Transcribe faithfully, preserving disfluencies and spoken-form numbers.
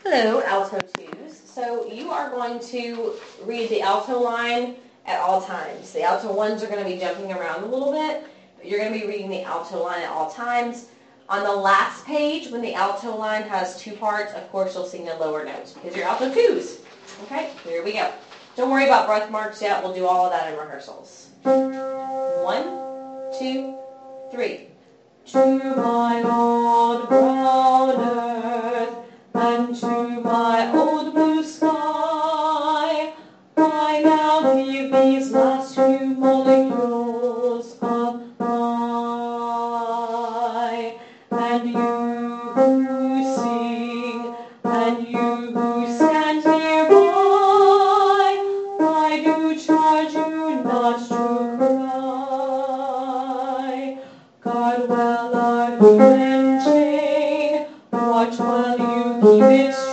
Hello, alto twos. So you are going to read the alto line at all times. The alto ones are going to be jumping around a little bit, but you're going to be reading the alto line at all times. On the last page, when the alto line has two parts, of course you'll sing the lower notes because you're alto twos. Okay, here we go. Don't worry about breath marks yet. We'll do all of that in rehearsals. One, two, three. To my old brown earth and to my old blue sky, I now give these last few molecules of mine. And you who sing, and you who stand nearby, I do charge you not to cry. Guard well our human chain, watch while you keep it